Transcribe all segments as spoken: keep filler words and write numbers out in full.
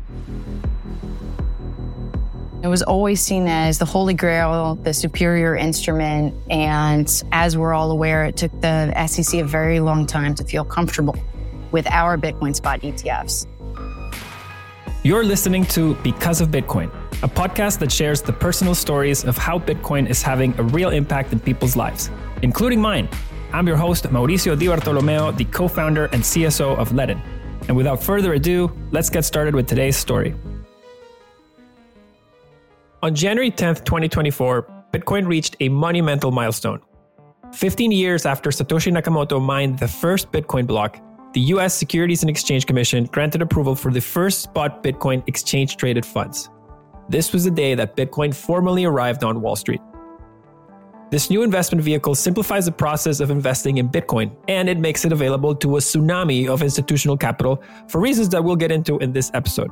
It was always seen as the holy grail, the superior instrument. And as we're all aware, it took the S E C a very long time to feel comfortable with our Bitcoin spot E T Fs. You're listening to Because of Bitcoin, a podcast that shares the personal stories of how Bitcoin is having a real impact in people's lives, including mine. I'm your host, Mauricio Di Bartolomeo, the co-founder and C S O of Ledn. And without further ado, let's get started with today's story. On January tenth, twenty twenty-four, Bitcoin reached a monumental milestone. fifteen years after Satoshi Nakamoto mined the first Bitcoin block, the U S Securities and Exchange Commission granted approval for the first spot Bitcoin exchange-traded funds. This was the day that Bitcoin formally arrived on Wall Street. This new investment vehicle simplifies the process of investing in Bitcoin, and it makes it available to a tsunami of institutional capital for reasons that we'll get into in this episode.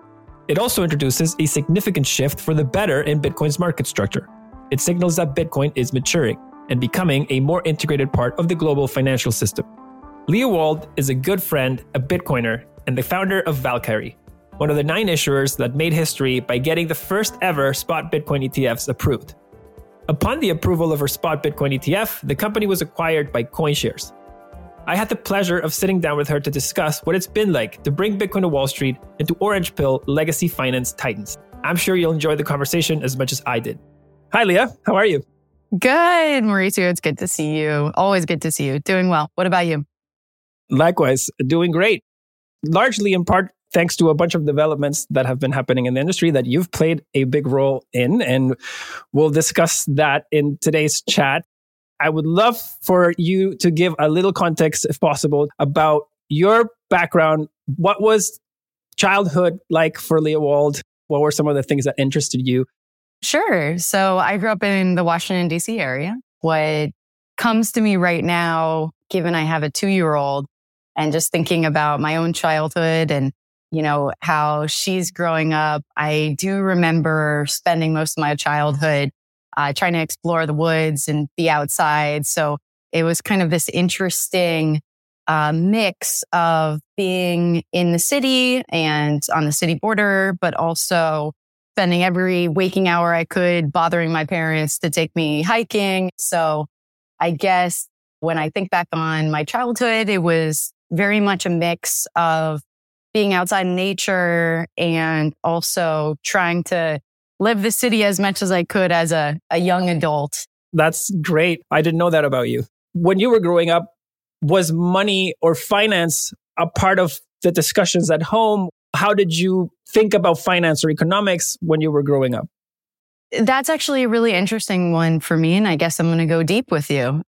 It also introduces a significant shift for the better in Bitcoin's market structure. It signals that Bitcoin is maturing and becoming a more integrated part of the global financial system. Leah Wald is a good friend, a Bitcoiner, and the founder of Valkyrie, one of the nine issuers that made history by getting the first ever spot Bitcoin E T Fs approved. Upon the approval of her spot Bitcoin E T F, the company was acquired by CoinShares. I had the pleasure of sitting down with her to discuss what it's been like to bring Bitcoin to Wall Street and to orange pill legacy finance titans. I'm sure you'll enjoy the conversation as much as I did. Hi, Leah. How are you? Good, Mauricio. It's good to see you. Always good to see you. Doing well. What about you? Likewise, doing great. Largely in part thanks to a bunch of developments that have been happening in the industry that you've played a big role in, and we'll discuss that in today's chat. I would love for you to give a little context, if possible, about your background. What was childhood like for Leah Wald? What were some of the things that interested you? Sure. So I grew up in the Washington, D C area. What comes to me right now, given I have a two-year-old, and just thinking about my own childhood and, you know, how she's growing up, I do remember spending most of my childhood Uh, trying to explore the woods and be outside. So it was kind of this interesting uh, mix of being in the city and on the city border, but also spending every waking hour I could bothering my parents to take me hiking. So I guess when I think back on my childhood, it was very much a mix of being outside in nature and also trying to live the city as much as I could as a, a young adult. That's great. I didn't know that about you. When you were growing up, was money or finance a part of the discussions at home? How did you think about finance or economics when you were growing up? That's actually a really interesting one for me, and I guess I'm going to go deep with you.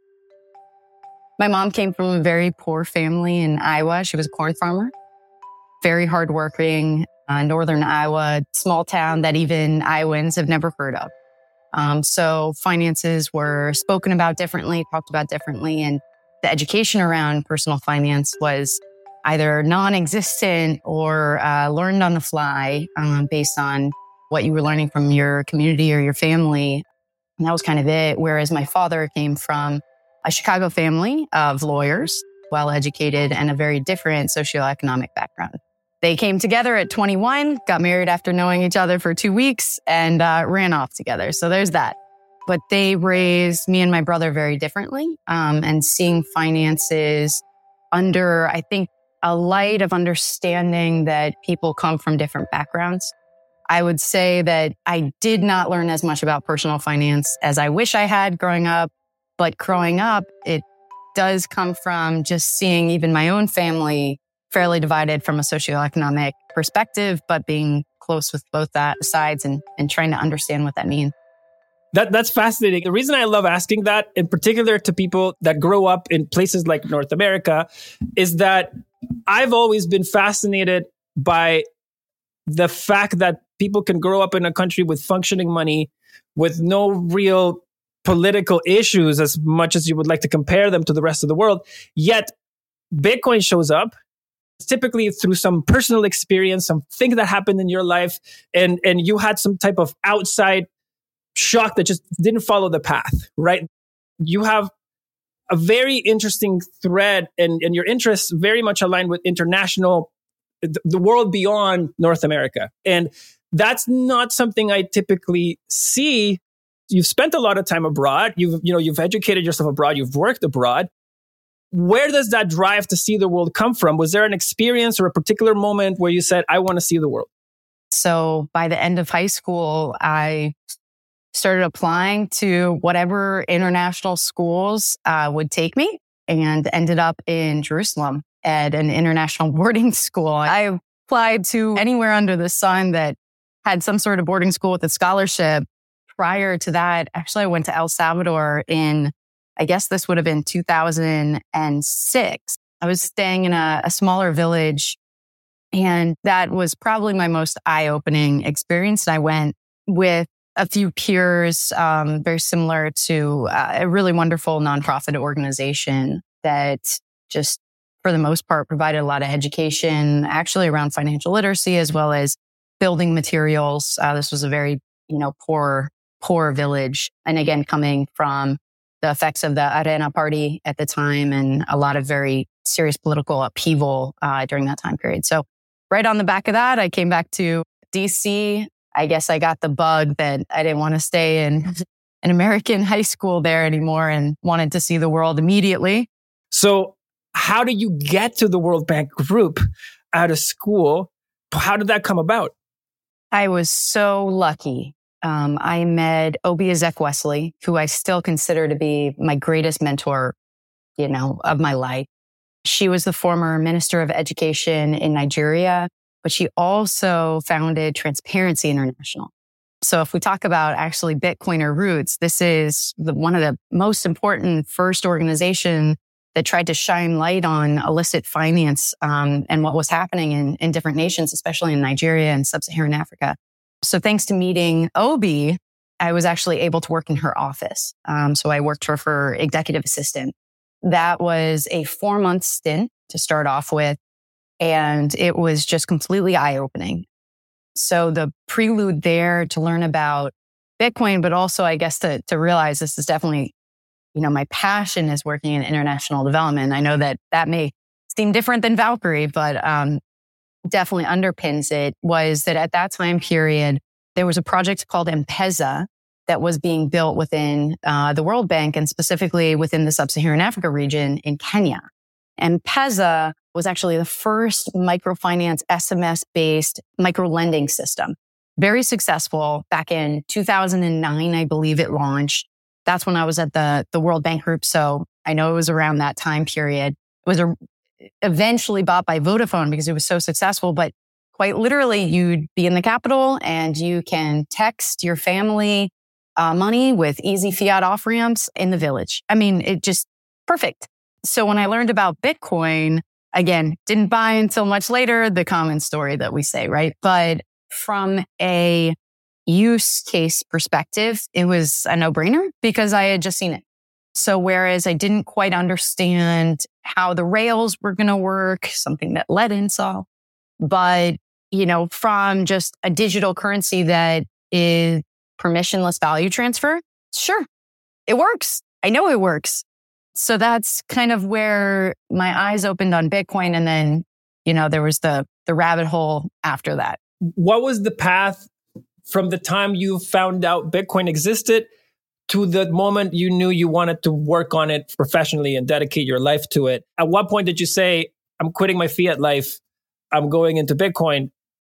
My mom came from a very poor family in Iowa. She was a corn farmer, very hardworking. Uh, northern Iowa, small town that even Iowans have never heard of. Um, so finances were spoken about differently, talked about differently, and the education around personal finance was either non-existent or uh, learned on the fly um, based on what you were learning from your community or your family. And that was kind of it. Whereas my father came from a Chicago family of lawyers, well-educated, and a very different socioeconomic background. They came together at twenty-one, got married after knowing each other for two weeks, and uh, ran off together. So there's that. But they raised me and my brother very differently, um, and seeing finances under, I think, a light of understanding that people come from different backgrounds. I would say that I did not learn as much about personal finance as I wish I had growing up. But growing up, it does come from just seeing even my own family fairly divided from a socioeconomic perspective, but being close with both that sides and, and trying to understand what that means. That That's fascinating. The reason I love asking that, in particular to people that grow up in places like North America, is that I've always been fascinated by the fact that people can grow up in a country with functioning money, with no real political issues as much as you would like to compare them to the rest of the world. Yet Bitcoin shows up typically through some personal experience, something that happened in your life, and, and you had some type of outside shock that just didn't follow the path, right? You have a very interesting thread, and, and your interests very much aligned with international the, the world beyond North America. And that's not something I typically see. You've spent a lot of time abroad. You've, you know, you've educated yourself abroad. You've worked abroad. Where does that drive to see the world come from? Was there an experience or a particular moment where you said, I want to see the world? So by the end of high school, I started applying to whatever international schools uh, would take me and ended up in Jerusalem at an international boarding school. I applied to anywhere under the sun that had some sort of boarding school with a scholarship. Prior to that, actually, I went to El Salvador in, I guess this would have been two thousand six. I was staying in a, a smaller village, and that was probably my most eye-opening experience. And I went with a few peers, um, very similar to uh, a really wonderful nonprofit organization that just, for the most part, provided a lot of education, actually around financial literacy as well as building materials. Uh, this was a very, you know, poor, poor village. And again, coming from the effects of the Arena Party at the time and a lot of very serious political upheaval uh, during that time period. So right on the back of that, I came back to D C. I guess I got the bug that I didn't want to stay in an American high school there anymore and wanted to see the world immediately. So how did you get to the World Bank Group out of school? How did that come about? I was so lucky. Um, I met Obi Ezek-Wesley, who I still consider to be my greatest mentor, you know, of my life. She was the former Minister of Education in Nigeria, but she also founded Transparency International. So if we talk about actually Bitcoiner roots, this is the, one of the most important first organization that tried to shine light on illicit finance um, and what was happening in, in different nations, especially in Nigeria and sub-Saharan Africa. So thanks to meeting Obi, I was actually able to work in her office. Um, so I worked for her executive assistant. That was a four-month stint to start off with, and it was just completely eye-opening. So the prelude there to learn about Bitcoin, but also I guess to, to realize this is definitely, you know, my passion is working in international development. I know that that may seem different than Valkyrie, but um, definitely underpins it, was that at that time period, there was a project called M-Pesa that was being built within uh, the World Bank and specifically within the sub-Saharan Africa region in Kenya. M-Pesa was actually the first microfinance S M S-based micro-lending system. Very successful. Back in two thousand nine, I believe it launched. That's when I was at the, the World Bank Group. So I know it was around that time period. It was a, eventually bought by Vodafone because it was so successful. But quite literally, you'd be in the capital and you can text your family uh, money with easy fiat off ramps in the village. I mean, it just perfect. So when I learned about Bitcoin, again, didn't buy until much later, the common story that we say, right? But from a use case perspective, it was a no-brainer because I had just seen it. So whereas I didn't quite understand how the rails were going to work, something that Ledin saw, but, you know, from just a digital currency that is permissionless value transfer, sure, it works. I know it works. So that's kind of where my eyes opened on Bitcoin. And then, you know, there was the the rabbit hole after that. What was the path from the time you found out Bitcoin existed to the moment you knew you wanted to work on it professionally and dedicate your life to it? At what point did you say, I'm quitting my fiat life, I'm going into Bitcoin?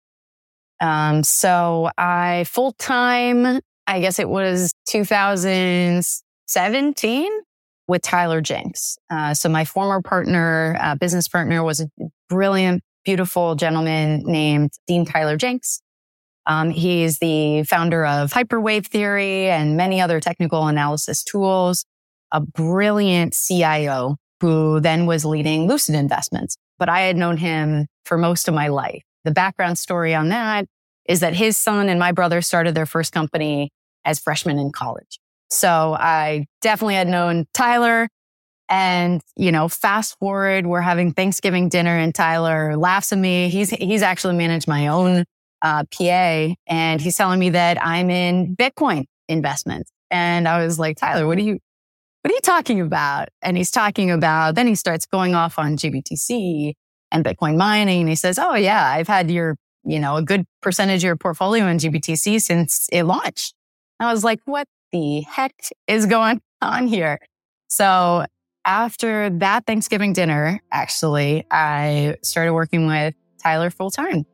Um, so I full-time, I guess it was two thousand seventeen with Tyler Jenks. Uh, so my former partner, uh, business partner was a brilliant, beautiful gentleman named Dean Tyler Jenks. Um, he's the founder of Hyperwave Theory and many other technical analysis tools, a brilliant C I O who then was leading Lucid Investments. But I had known him for most of my life. The background story on that is that his son and my brother started their first company as freshmen in college. So I definitely had known Tyler. And, you know, fast forward, we're having Thanksgiving dinner and Tyler laughs at me. He's, he's actually managed my own uh, P A, and he's telling me that I'm in Bitcoin investments. And I was like, Tyler, what are you, what are you talking about? And he's talking about, then he starts going off on G B T C and Bitcoin mining. And he says, oh yeah, I've had your, you know, a good percentage of your portfolio in G B T C since it launched. I was like, what the heck is going on here? So after that Thanksgiving dinner, actually, I started working with Tyler full time.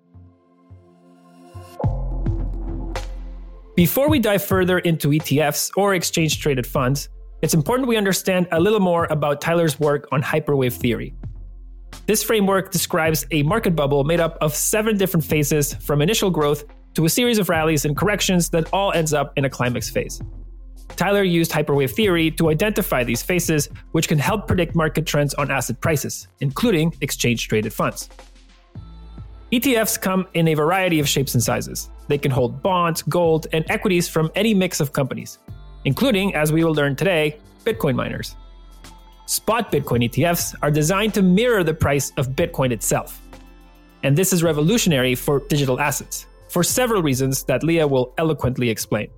Before we dive further into E T Fs or exchange traded funds, it's important we understand a little more about Tyler's work on hyperwave theory. This framework describes a market bubble made up of seven different phases from initial growth to a series of rallies and corrections that all ends up in a climax phase. Tyler used hyperwave theory to identify these phases, which can help predict market trends on asset prices, including exchange-traded funds. E T Fs come in a variety of shapes and sizes. They can hold bonds, gold, and equities from any mix of companies, including, as we will learn today, Bitcoin miners. Spot Bitcoin E T Fs are designed to mirror the price of Bitcoin itself. And this is revolutionary for digital assets, for several reasons that Leah will eloquently explain.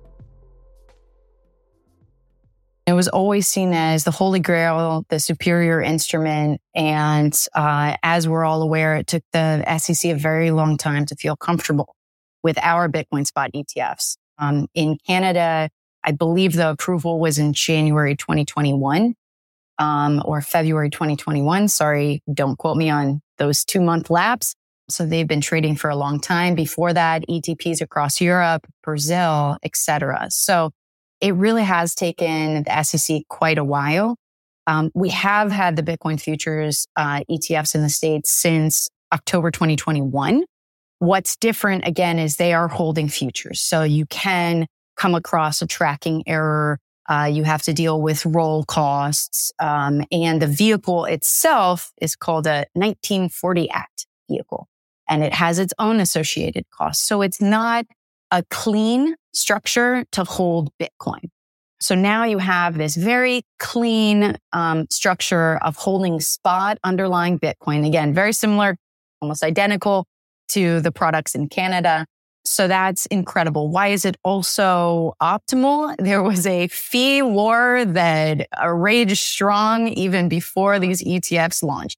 It was always seen as the holy grail, the superior instrument. And uh, as we're all aware, it took the S E C a very long time to feel comfortable with our Bitcoin spot E T Fs. Um, in Canada, I believe the approval was in January twenty twenty-one um, or February twenty twenty-one. Sorry, don't quote me on those two-month laps. So they've been trading for a long time. Before that, E T Ps across Europe, Brazil, et cetera. So it really has taken the S E C quite a while. Um, we have had the Bitcoin futures uh, E T Fs in the States since October twenty twenty-one. What's different, again, is they are holding futures. So you can come across a tracking error. Uh, you have to deal with roll costs. Um, and the vehicle itself is called a nineteen forty Act vehicle. And it has its own associated costs. So it's not a clean structure to hold Bitcoin. So now you have this very clean um, structure of holding spot underlying Bitcoin. Again, very similar, almost identical to the products in Canada. So that's incredible. Why is it also optimal? There was a fee war that raged strong even before these E T Fs launched.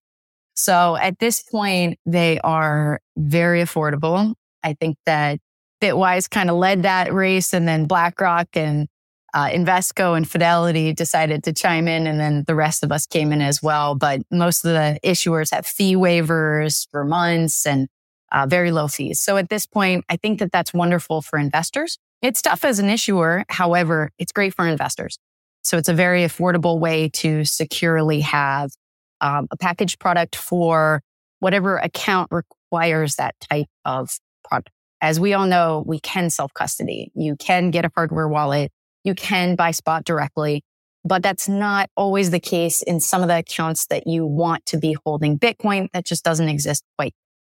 So at this point, they are very affordable. I think that Bitwise kind of led that race, and then BlackRock and uh, Invesco and Fidelity decided to chime in, and then the rest of us came in as well. But most of the issuers have fee waivers for months and uh, very low fees. So at this point, I think that that's wonderful for investors. It's tough as an issuer. However, it's great for investors. So it's a very affordable way to securely have um, a packaged product for whatever account requires that type of product. As we all know, we can self-custody. You can get a hardware wallet. You can buy spot directly, but that's not always the case in some of the accounts that you want to be holding Bitcoin. That just doesn't exist quite.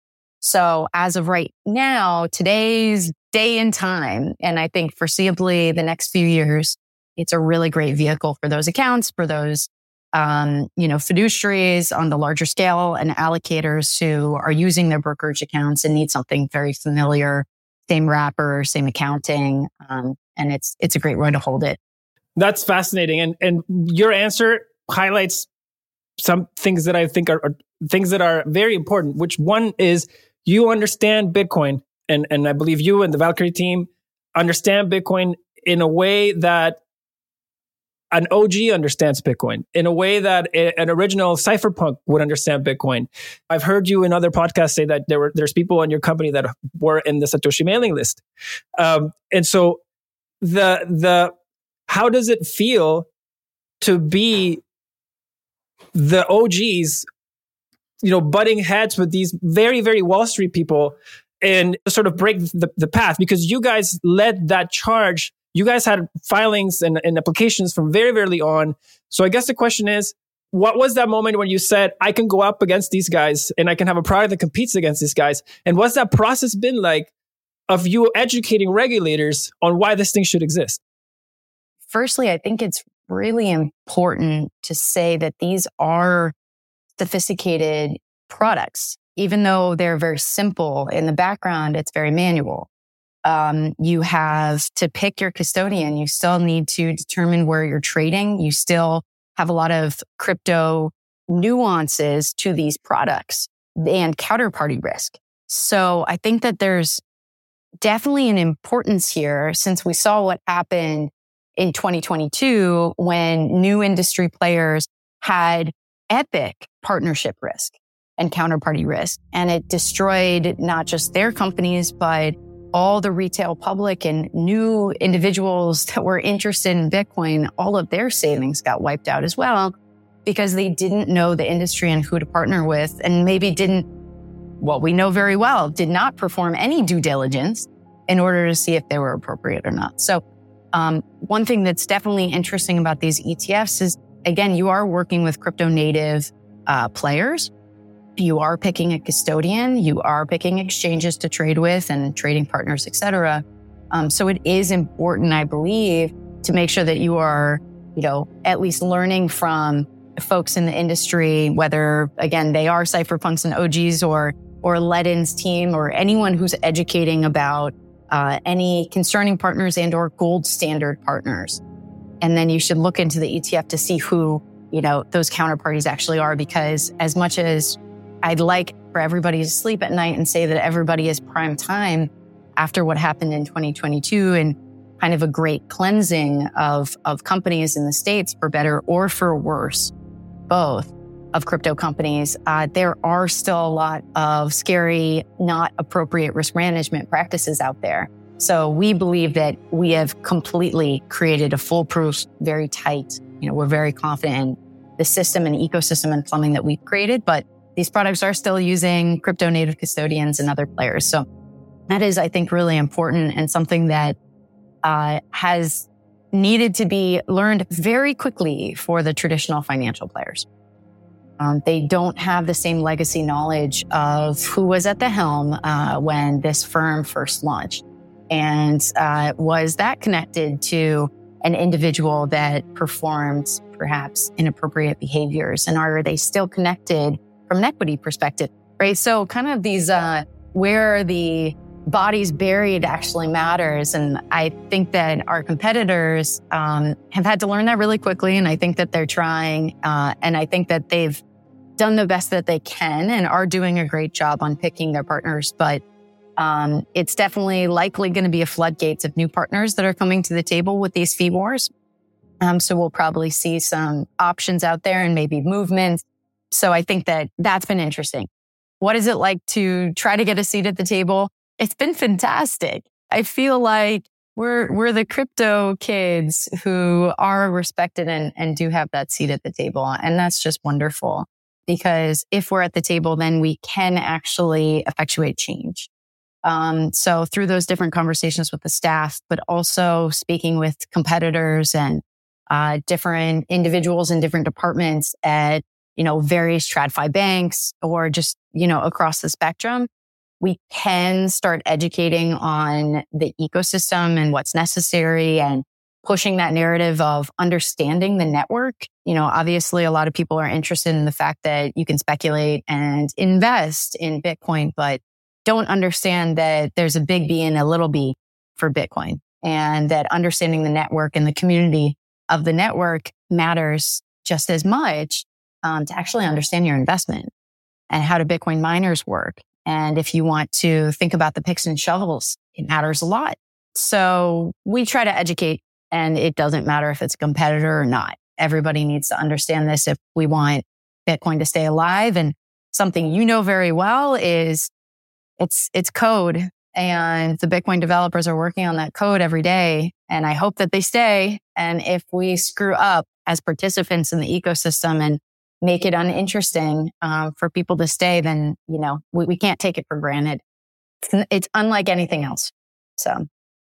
So as of right now, today's day and time, and I think foreseeably the next few years, it's a really great vehicle for those accounts, for those um, you know, fiduciaries on the larger scale and allocators who are using their brokerage accounts and need something very familiar, same wrapper, same accounting. Um, and it's, it's a great way to hold it. That's fascinating. And, and your answer highlights some things that I think are, are things that are very important, which one is you understand Bitcoin. And, and I believe you and the Valkyrie team understand Bitcoin in a way that an O G understands Bitcoin, in a way that a, an original cypherpunk would understand Bitcoin. I've heard you in other podcasts say that there were there's people in your company that were in the Satoshi mailing list. Um, and so the the how does it feel to be the O Gs, you know, butting heads with these very, very Wall Street people and sort of break the, the path? Because you guys led that charge. You guys had filings and, and applications from very, very early on. So I guess the question is, what was that moment when you said, I can go up against these guys and I can have a product that competes against these guys? And what's that process been like of you educating regulators on why this thing should exist? Firstly, I think it's really important to say that these are sophisticated products. Even though they're very simple in the background, it's very manual. Um, you have to pick your custodian. You still need to determine where you're trading. You still have a lot of crypto nuances to these products. and counterparty risk. So I think that there's definitely an importance here, since we saw what happened in twenty twenty-two when new industry players had epic partnership risk and counterparty risk. And it destroyed not just their companies, but all the retail public and new individuals that were interested in Bitcoin. All of their savings got wiped out as well because they didn't know the industry and who to partner with, and maybe didn't, what we know very well, did not perform any due diligence in order to see if they were appropriate or not. So um, one thing that's definitely interesting about these E T Fs is, again, you are working with crypto native uh, players. You are picking a custodian. You are picking exchanges to trade with and trading partners, et cetera. Um, so it is important, I believe, to make sure that you are, you know, at least learning from folks in the industry, whether, again, they are cypherpunks and O Gs or or Ledin's team or anyone who's educating about uh, any concerning partners and or gold standard partners. And then you should look into the E T F to see who, you know, those counterparties actually are, because as much as I'd like for everybody to sleep at night and say that everybody is prime time after what happened in twenty twenty-two and kind of a great cleansing of, of companies in the States, for better or for worse, both, of crypto companies, uh, there are still a lot of scary, not appropriate risk management practices out there. So we believe that we have completely created a foolproof, very tight, you know, we're very confident in the system and ecosystem and plumbing that we've created, but these products are still using crypto native custodians and other players. So that is, I think, really important and something that uh, has needed to be learned very quickly for the traditional financial players. Um, they don't have the same legacy knowledge of who was at the helm uh, when this firm first launched. And uh, was that connected to an individual that performed perhaps inappropriate behaviors? And are they still connected from an equity perspective, right? So kind of these, uh, where the body's buried actually matters. And I think that our competitors um, have had to learn that really quickly. And I think that they're trying, uh, and I think that they've done the best that they can and are doing a great job on picking their partners. But um, it's definitely likely going to be a floodgates of new partners that are coming to the table with these fee wars. Um, so we'll probably see some options out there and maybe movements. So I think that that's been interesting. What is it like to try to get a seat at the table? It's been fantastic. I feel like we're we're the crypto kids who are respected and, and do have that seat at the table. And that's just wonderful, because if we're at the table, then we can actually effectuate change. Um, so through those different conversations with the staff, but also speaking with competitors and uh, different individuals in different departments at, you know, various TradFi banks or just, you know, across the spectrum, we can start educating on the ecosystem and what's necessary and pushing that narrative of understanding the network. You know, obviously a lot of people are interested in the fact that you can speculate and invest in Bitcoin, but don't understand that there's a big B and a little b for Bitcoin, and that understanding the network and the community of the network matters just as much um, to actually understand your investment and how do Bitcoin miners work. And if you want to think about the picks and shovels, it matters a lot. So we try to educate, and it doesn't matter if it's a competitor or not. Everybody needs to understand this if we want Bitcoin to stay alive. And something you know very well is it's it's code, and the Bitcoin developers are working on that code every day. And I hope that they stay. And if we screw up as participants in the ecosystem and make it uninteresting um, for people to stay, then, you know, we, we can't take it for granted. It's, it's unlike anything else. So.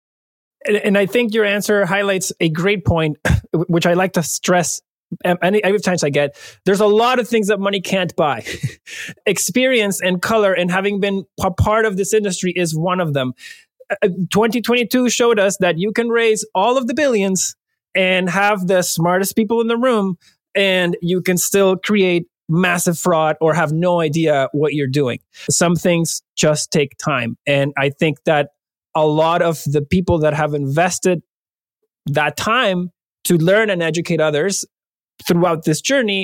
And, and I think your answer highlights a great point, which I like to stress any, every chance I get. There's a lot of things that money can't buy. Experience and color and having been a part of this industry is one of them. Uh, twenty twenty-two showed us that you can raise all of the billions and have the smartest people in the room, and you can still create massive fraud or have no idea what you're doing. Some things just take time. And I think that a lot of the people that have invested that time to learn and educate others throughout this journey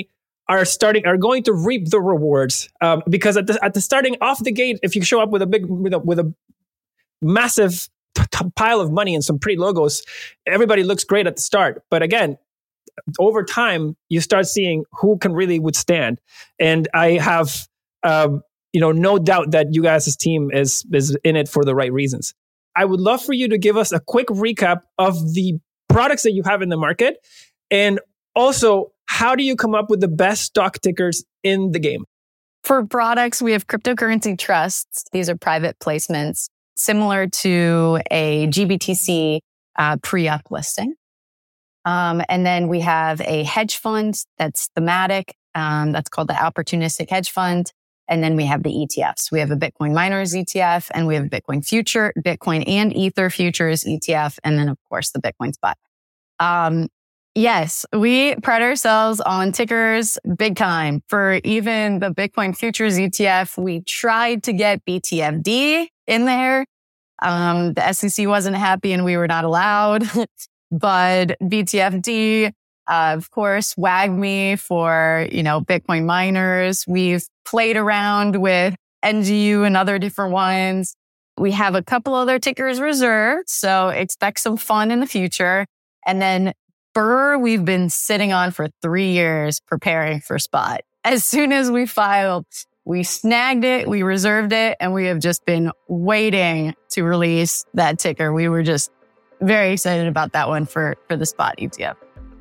are starting are going to reap the rewards um, because at the at the starting off the gate, if you show up with a big with a, with a massive t- t- pile of money and some pretty logos, everybody looks great at the start. But again, over time, you start seeing who can really withstand. And I have um, you know no doubt that you guys' team is is in it for the right reasons. I would love for you to give us a quick recap of the products that you have in the market, and also, how do you come up with the best stock tickers in the game? For products, we have cryptocurrency trusts. These are private placements similar to a G B T C uh, pre-up listing. Um, and then we have a hedge fund that's thematic. Um, that's called the Opportunistic Hedge Fund. And then we have the E T Fs. We have a Bitcoin miners E T F, and we have a Bitcoin future, Bitcoin and Ether futures E T F, and then of course the Bitcoin spot. Um, Yes, we pride ourselves on tickers big time. For even the Bitcoin futures E T F, we tried to get B T F D in there. Um, the S E C wasn't happy and we were not allowed. But B T F D, uh, of course, W A G M E for, you know, Bitcoin miners. We've played around with N G U and other different ones. We have a couple other tickers reserved, so expect some fun in the future. And then B U R, we've been sitting on for three years preparing for spot. As soon as we filed, we snagged it, we reserved it, and we have just been waiting to release that ticker. We were just very excited about that one for, for the spot E T F.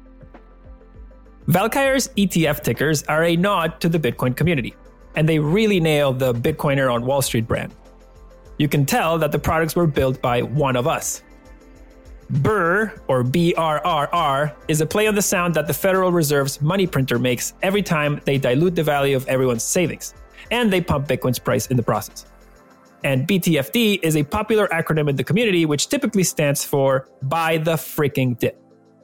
Valkyre's E T F tickers are a nod to the Bitcoin community, and they really nail the Bitcoiner on Wall Street brand. You can tell that the products were built by one of us. B R R, or B R R R, is a play on the sound that the Federal Reserve's money printer makes every time they dilute the value of everyone's savings, and they pump Bitcoin's price in the process. And B T F D is a popular acronym in the community, which typically stands for Buy the Freaking Dip.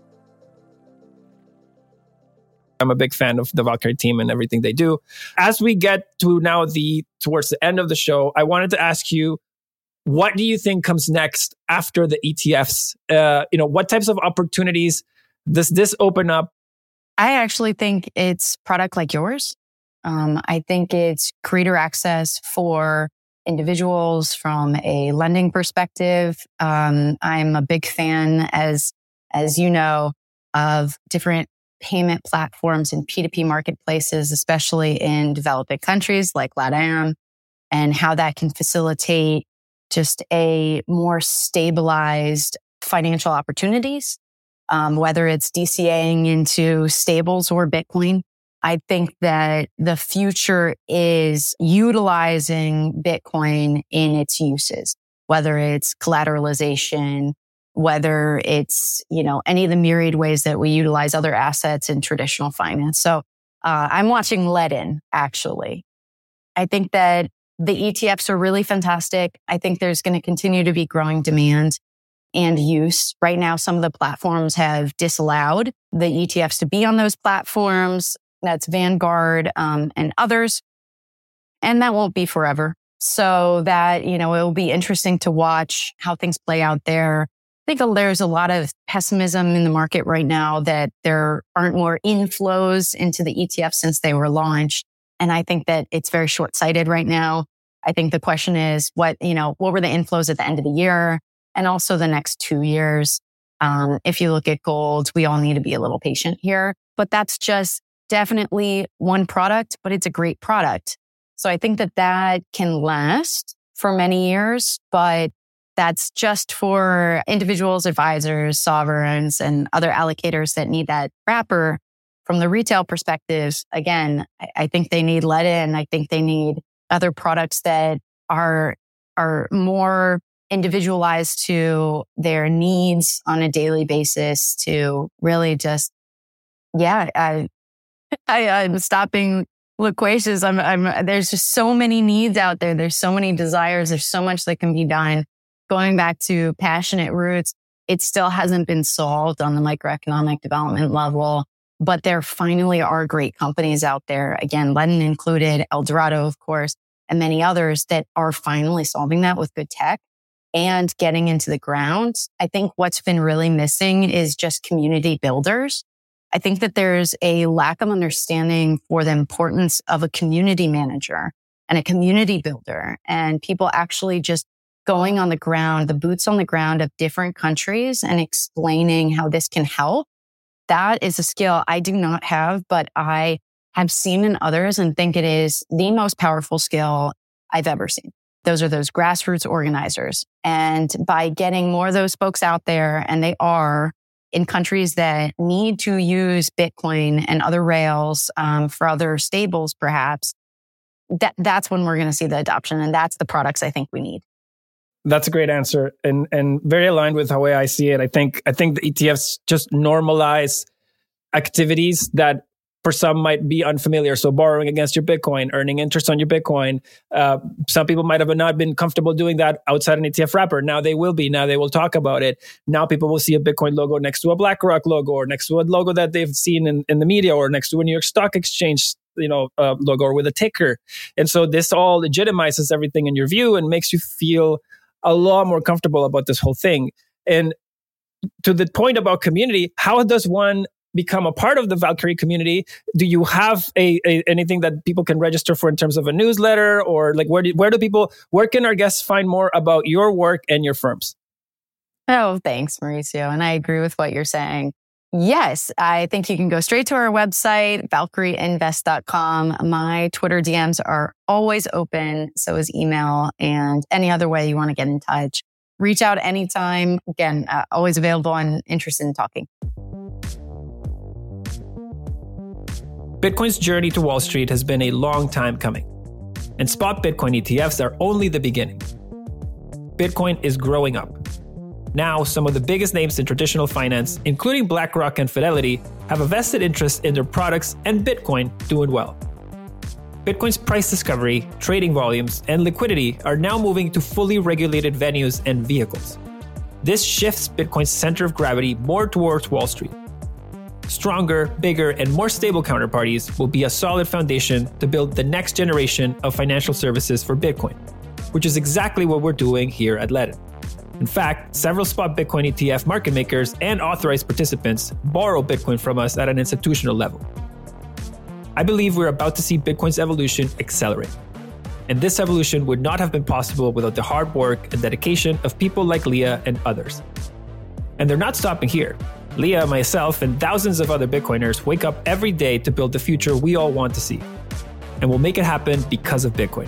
I'm a big fan of the Valkyrie team and everything they do. As we get to now the towards the end of the show, I wanted to ask you, what do you think comes next after the E T Fs? Uh, you know, what types of opportunities does this open up? I actually think it's product like yours. Um, I think it's creator access for individuals from a lending perspective. Um, I'm a big fan, as as you know, of different payment platforms and P two P marketplaces, especially in developing countries like LATAM, and how that can facilitate just a more stabilized financial opportunities, um, whether it's DCAing into stables or Bitcoin. I think that the future is utilizing Bitcoin in its uses, whether it's collateralization, whether it's, you know, any of the myriad ways that we utilize other assets in traditional finance. So uh, I'm watching let in, actually. I think that the E T Fs are really fantastic. I think there's going to continue to be growing demand and use. Right now, some of the platforms have disallowed the E T Fs to be on those platforms. That's Vanguard um, and others. And that won't be forever. So that, you know, it will be interesting to watch how things play out there. I think there's a lot of pessimism in the market right now that there aren't more inflows into the E T F since they were launched. And I think that it's very short-sighted right now. I think the question is what, you know, what were the inflows at the end of the year and also the next two years? Um, if you look at gold, we all need to be a little patient here, but that's just definitely one product, but it's a great product. So I think that that can last for many years, but that's just for individuals, advisors, sovereigns, and other allocators that need that wrapper. From the retail perspective, again, I, I think they need let in. I think they need other products that are are more individualized to their needs on a daily basis to really just, yeah, I, I, I'm stopping loquacious. I'm, I'm, there's just so many needs out there. There's so many desires. There's so much that can be done. Going back to passionate roots, it still hasn't been solved on the microeconomic development level. But there finally are great companies out there, again, Ledn included, Eldorado, of course, and many others that are finally solving that with good tech and getting into the ground. I think what's been really missing is just community builders I think that there's a lack of understanding for the importance of a community manager and a community builder, and people actually just going on the ground, the boots on the ground of different countries and explaining how this can help. That is a skill I do not have, but I have seen in others and think it is the most powerful skill I've ever seen. Those are those grassroots organizers. And by getting more of those folks out there, and they are in countries that need to use Bitcoin and other rails um, for other stables, perhaps, that that's when we're going to see the adoption. And that's the products I think we need. That's a great answer, and and very aligned with the way I see it. I think I think the E T Fs just normalize activities that for some might be unfamiliar. So borrowing against your Bitcoin, earning interest on your Bitcoin. Uh, some people might have not been comfortable doing that outside an E T F wrapper. Now they will be. Now they will talk about it. Now people will see a Bitcoin logo next to a BlackRock logo, or next to a logo that they've seen in, in the media, or next to a New York Stock Exchange, you know, uh, logo, or with a ticker. And so this all legitimizes everything in your view and makes you feel a lot more comfortable about this whole thing. And to the point about community, how does one become a part of the Valkyrie community? Do you have a, a anything that people can register for in terms of a newsletter, or like where do, where do people, where can our guests find more about your work and your firms? Oh, thanks, Mauricio. And I agree with what you're saying. Yes, I think you can go straight to our website, valkyrie invest dot com. My Twitter D Ms are always open. So is email, and any other way you want to get in touch. Reach out anytime. Again, uh, always available and interested in talking. Bitcoin's journey to Wall Street has been a long time coming, and spot Bitcoin E T Fs are only the beginning. Bitcoin is growing up. Now, some of the biggest names in traditional finance, including BlackRock and Fidelity, have a vested interest in their products and Bitcoin doing well. Bitcoin's price discovery, trading volumes, and liquidity are now moving to fully regulated venues and vehicles. This shifts Bitcoin's center of gravity more towards Wall Street. Stronger, bigger, and more stable counterparties will be a solid foundation to build the next generation of financial services for Bitcoin, which is exactly what we're doing here at Ledn. In fact, several spot Bitcoin E T F market makers and authorized participants borrow Bitcoin from us at an institutional level. I believe we're about to see Bitcoin's evolution accelerate. And this evolution would not have been possible without the hard work and dedication of people like Leah and others. And they're not stopping here. Leah, myself, and thousands of other Bitcoiners wake up every day to build the future we all want to see. And we'll make it happen because of Bitcoin.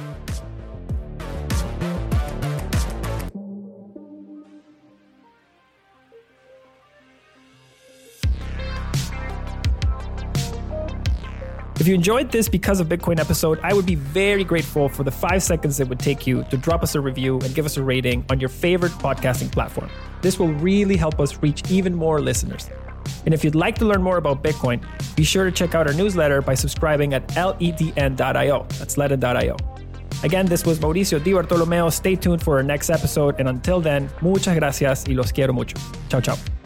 If you enjoyed this Because of Bitcoin episode, I would be very grateful for the five seconds it would take you to drop us a review and give us a rating on your favorite podcasting platform. This will really help us reach even more listeners. And if you'd like to learn more about Bitcoin, be sure to check out our newsletter by subscribing at ledn dot io. That's ledn dot io. Again, this was Mauricio Di Bartolomeo. Stay tuned for our next episode. And until then, muchas gracias y los quiero mucho. Ciao, ciao.